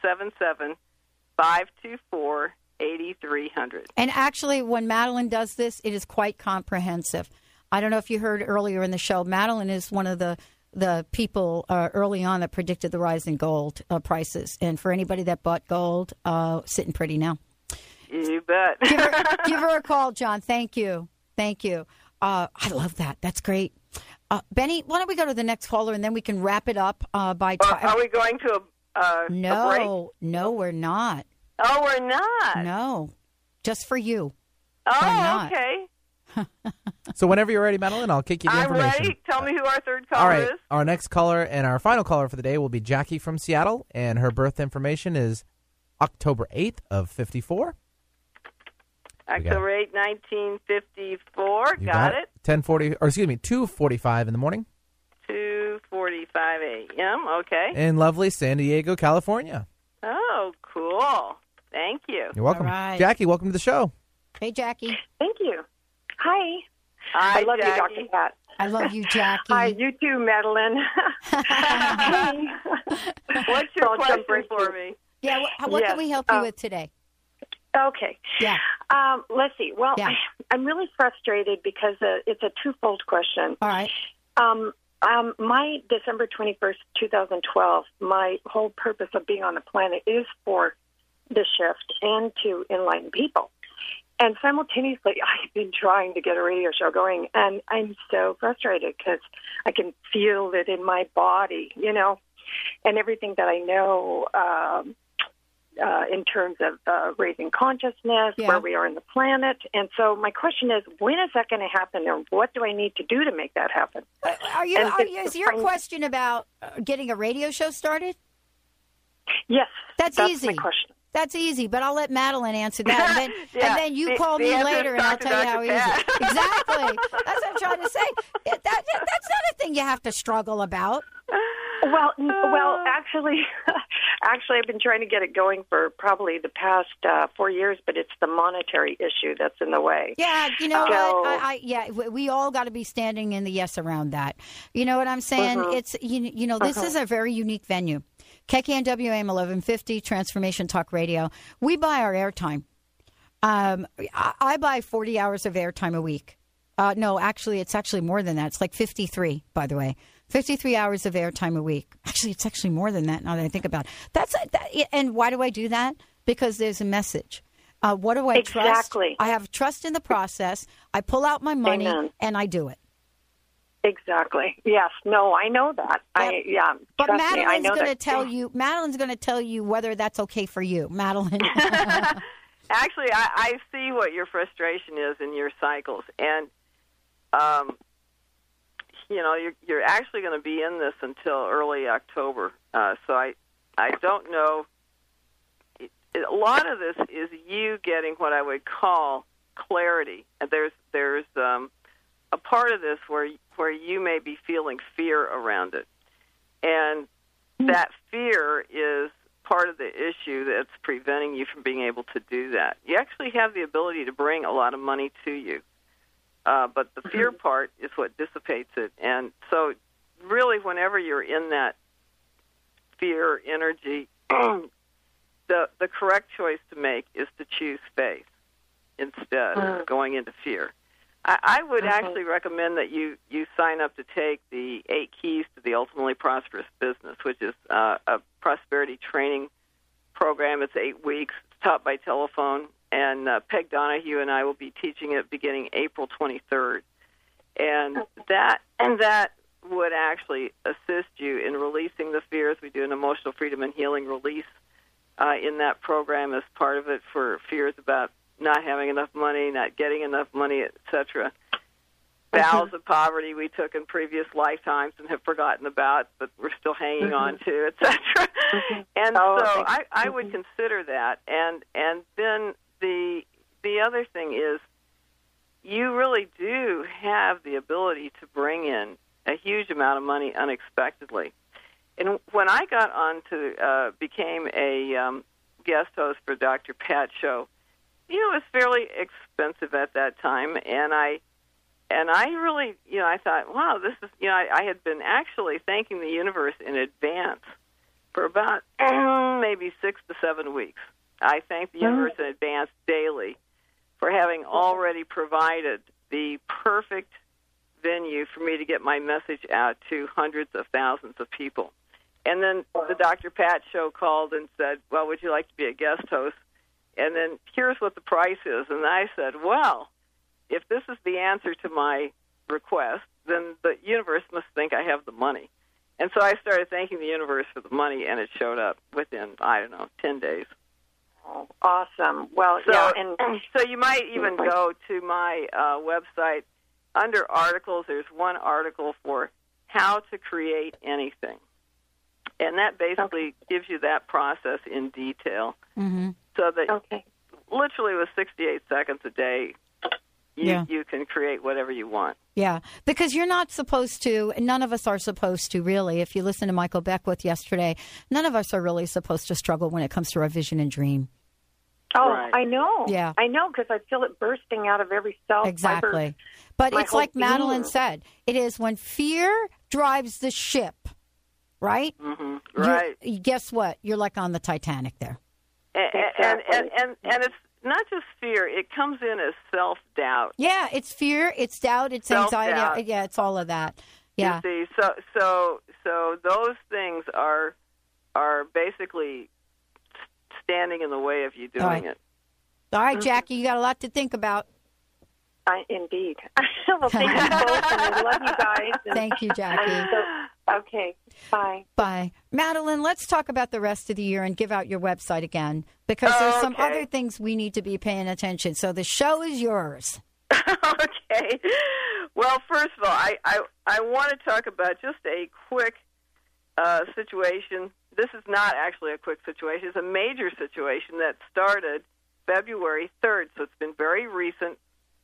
877-524-8300. And actually, when Madeline does this, it is quite comprehensive. I don't know if you heard earlier in the show, Madeline is one of the people early on that predicted the rise in gold prices. And for anybody that bought gold, sitting pretty now. You bet. give her a call, John. Thank you. I love that. That's great. Benny, why don't we go to the next caller, and then we can wrap it up by time. Are we going to a break? No, we're not. Oh, we're not? No, just for you. Oh, okay. So whenever you're ready, Madeline, I'll kick you the information. I'm ready. Tell me who our third caller All right. is. Our next caller and our final caller for the day will be Jackie from Seattle, and her birth information is October 8th of 54. October 8th, 1954. Got it. 2:45 in the morning. 2:45 a.m. Okay. In lovely San Diego, California. Oh, cool. Thank you. You're welcome. All right. Jackie, welcome to the show. Hey, Jackie. Thank you. Hi. Hi, I love Jackie. you, Dr. Pat. I love you, Jackie. Hi, you too, Madeline. What's your question for me? Yeah, what can we help you with today? Okay. Yeah. Let's see. Well, yeah. I'm really frustrated because it's a twofold question. All right. My December 21st, 2012, my whole purpose of being on the planet is for the shift and to enlighten people. And simultaneously, I've been trying to get a radio show going, and I'm so frustrated because I can feel it in my body, and everything that I know in terms of raising consciousness, where we are in the planet. And so my question is, when is that going to happen, and what do I need to do to make that happen? Is your question about getting a radio show started? Yes. That's easy. My question. That's easy, but I'll let Madeline answer that. And then you call me later and I'll tell you how easy. Exactly. That's what I'm trying to say. That's not a thing you have to struggle about. Well, actually, I've been trying to get it going for probably the past 4 years, but it's the monetary issue that's in the way. Yeah, you know what? We all got to be standing in the yes around that. You know what I'm saying? Mm-hmm. It's this is a very unique venue. KKNW AM 1150, Transformation Talk Radio. We buy our airtime. I buy 40 hours of airtime a week. No, actually, it's actually more than that. It's like 53, by the way. 53 hours of airtime a week. Actually, it's actually more than that now that I think about it. And why do I do that? Because there's a message. What do I trust? Exactly. I have trust in the process. I pull out my money, Amen. And I do it. Exactly. Yes. No, I know that. Yep. But Madeline's going to tell you. Madeline's going to tell you whether that's okay for you, Madeline. Actually, I see what your frustration is in your cycles, and you're actually going to be in this until early October. So I don't know. A lot of this is you getting what I would call clarity. And there's a part of this where you may be feeling fear around it, and that fear is part of the issue that's preventing you from being able to do that. You actually have the ability to bring a lot of money to you, but the fear part is what dissipates it. And so really whenever you're in that fear energy, the correct choice to make is to choose faith instead of going into fear. I would actually recommend that you sign up to take the 8 Keys to the Ultimately Prosperous Business, which is a prosperity training program. It's 8 weeks. It's taught by telephone, and Peg Donahue and I will be teaching it beginning April 23rd. And that would actually assist you in releasing the fears. We do an emotional freedom and healing release in that program as part of it for fears about not having enough money, not getting enough money, etc. Vows of poverty we took in previous lifetimes and have forgotten about, but we're still hanging on to, etc. And so I would consider that. And then the other thing is you really do have the ability to bring in a huge amount of money unexpectedly. And when I got on to became a guest host for Dr. Pat's show, it was fairly expensive at that time, and I really, I thought, wow, this is, I had been actually thanking the universe in advance for about maybe 6 to 7 weeks. I thanked the universe in advance daily for having already provided the perfect venue for me to get my message out to hundreds of thousands of people. And then the Dr. Pat show called and said, well, would you like to be a guest host? And then here's what the price is. And I said, well, if this is the answer to my request, then the universe must think I have the money. And so I started thanking the universe for the money, and it showed up within, 10 days. Oh, awesome. Well, so you might even go to my website. Under articles, there's one article for how to create anything. And that basically gives you that process in detail. Mm-hmm. So that literally with 68 seconds a day, you can create whatever you want. Yeah, because you're not supposed to, none of us are supposed to really. If you listen to Michael Beckwith yesterday, none of us are really supposed to struggle when it comes to our vision and dream. Oh, right. I know. Yeah. I know, because I feel it bursting out of every cell. Exactly. But it's like Madeline said, it is when fear drives the ship, right? Mm-hmm. Right. Guess what? You're like on the Titanic there. And it's not just fear. It comes in as self-doubt. Yeah, it's fear, it's doubt, it's Self-doubt. anxiety. Yeah, it's all of that. Yeah. You see, so those things are basically standing in the way of you doing it. All right, Jackie, you got a lot to think about. Indeed. Well, thank you both, and I love you guys. Thank you, Jackie. Okay, bye. Bye. Madeline, let's talk about the rest of the year and give out your website again, because there's some other things we need to be paying attention. So the show is yours. Okay. Well, first of all, I want to talk about just a quick situation. This is not actually a quick situation. It's a major situation that started February 3rd, so it's been very recent.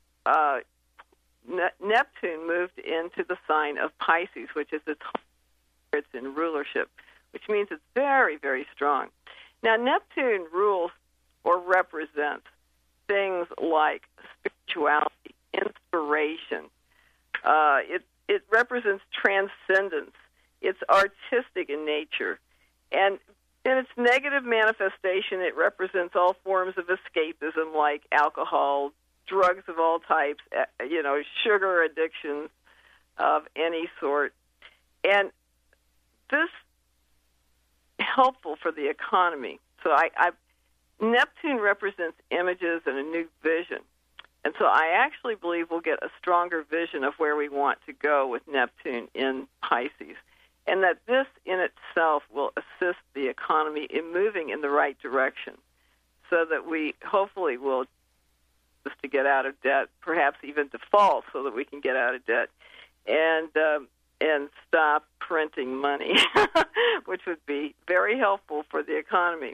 Neptune moved into the sign of Pisces, which is it's in rulership, which means it's very, very strong. Now, Neptune rules or represents things like spirituality, inspiration. It represents transcendence. It's artistic in nature. And in its negative manifestation, it represents all forms of escapism like alcohol, drugs of all types, sugar addictions of any sort. And this helpful for the economy. So Neptune represents images and a new vision. And so I actually believe we'll get a stronger vision of where we want to go with Neptune in Pisces, and that this in itself will assist the economy in moving in the right direction so that we hopefully will just to get out of debt, perhaps even default so that we can get out of debt and stop printing money, which would be very helpful for the economy.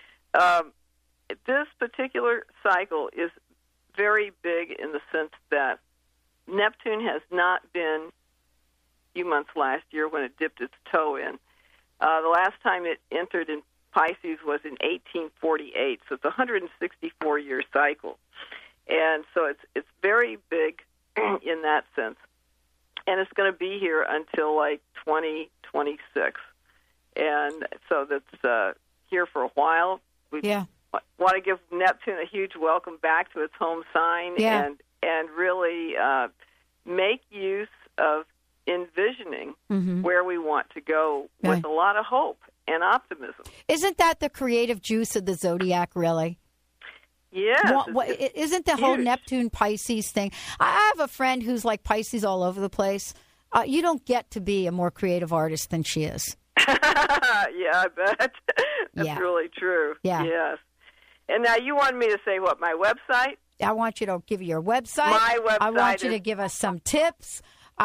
This particular cycle is very big in the sense that Neptune has not been a few months last year when it dipped its toe in. The last time it entered in Pisces was in 1848, so it's a 164-year cycle. And so it's very big in that sense. And it's going to be here until like 2026. And so that's here for a while. We want to give Neptune a huge welcome back to its home sign and really make use of envisioning where we want to go with a lot of hope and optimism. Isn't that the creative juice of the zodiac, really? Yes. Isn't the whole Neptune Pisces thing? I have a friend who's like Pisces all over the place. You don't get to be a more creative artist than she is. Yeah, I bet. That's really true. Yeah. Yes. And now you want me to say what, my website? I want you to give your website. My website. I want you to give us some tips.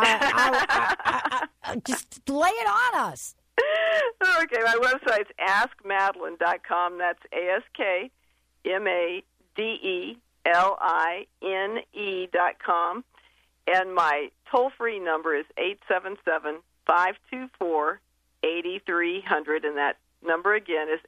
Just lay it on us. Okay, my website's askmadeline.com. That's AskMadeline.com. And my toll-free number is 877-524-8300. And that number again is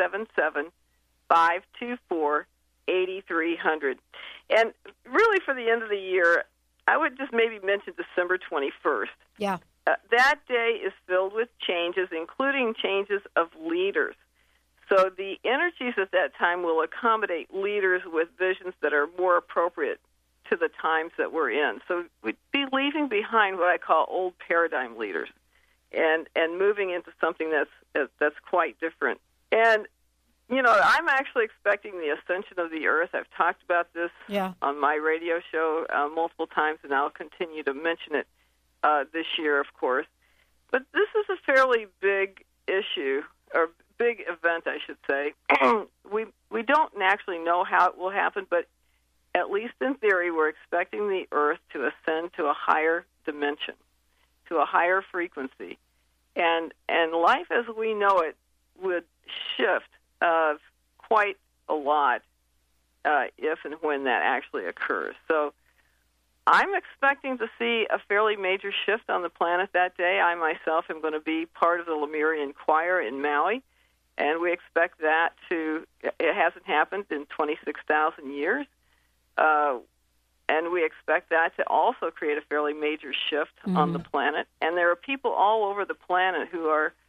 877-524-8300. And really for the end of the year, I would just maybe mention December 21st. Yeah. That day is filled with changes, including changes of leaders. So the energies at that time will accommodate leaders with visions that are more appropriate to the times that we're in. So we'd be leaving behind what I call old paradigm leaders and moving into something that's quite different. And, I'm actually expecting the ascension of the Earth. I've talked about this on my radio show multiple times, and I'll continue to mention it this year, of course. But this is a fairly big issue, or big event, I should say. We don't actually know how it will happen, but at least in theory, we're expecting the Earth to ascend to a higher dimension, to a higher frequency. And life as we know it would shift quite a lot if and when that actually occurs. So I'm expecting to see a fairly major shift on the planet that day. I myself am going to be part of the Lemurian choir in Maui, and we expect that it hasn't happened in 26,000 years, and we expect that to also create a fairly major shift on the planet. And there are people all over the planet who are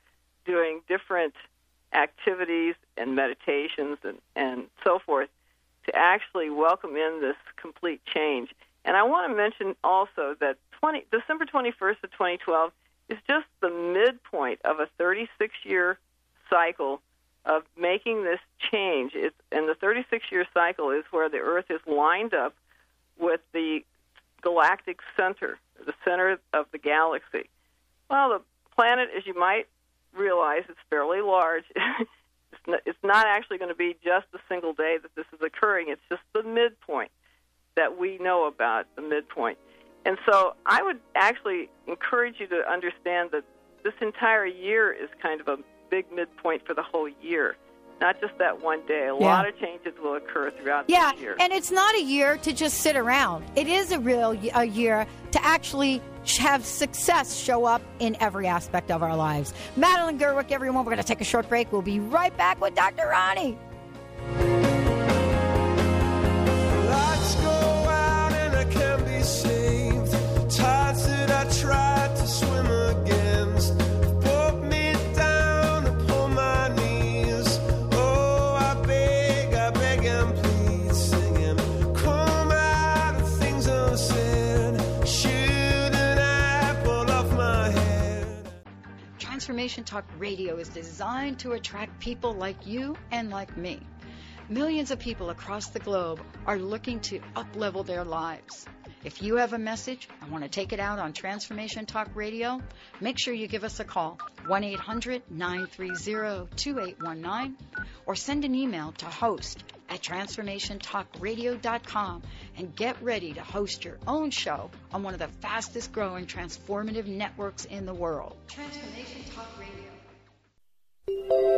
doing different activities and meditations and so forth to actually welcome in this complete change. And I want to mention also that December 21st of 2012 is just the midpoint of a 36-year cycle of making this change. And the 36-year cycle is where the Earth is lined up with the galactic center, the center of the galaxy. Well, the planet, as you might realize, is fairly large. It's not actually going to be just a single day that this is occurring. It's just the midpoint that we know about, the midpoint. And so I would actually encourage you to understand that this entire year is kind of a big midpoint for the whole year, not just that one day. A lot of changes will occur throughout the year. And it's not a year to just sit around. It is a year to actually have success show up in every aspect of our lives. Madeline Gerwick, everyone, we're going to take a short break. We'll be right back with Dr. Ronnie. Lights go out and I can be saved. Tides that I tried to swim against brought me down upon my knees. Oh, I beg and plead, singing, come out of things unsaid. Shoot an apple off my head. Transformation Talk Radio is designed to attract people like you and like me. Millions of people across the globe are looking to up-level their lives. If you have a message and want to take it out on Transformation Talk Radio, make sure you give us a call, 1-800-930-2819, or send an email to host@transformationtalkradio.com and get ready to host your own show on one of the fastest-growing transformative networks in the world. Transformation Talk Radio.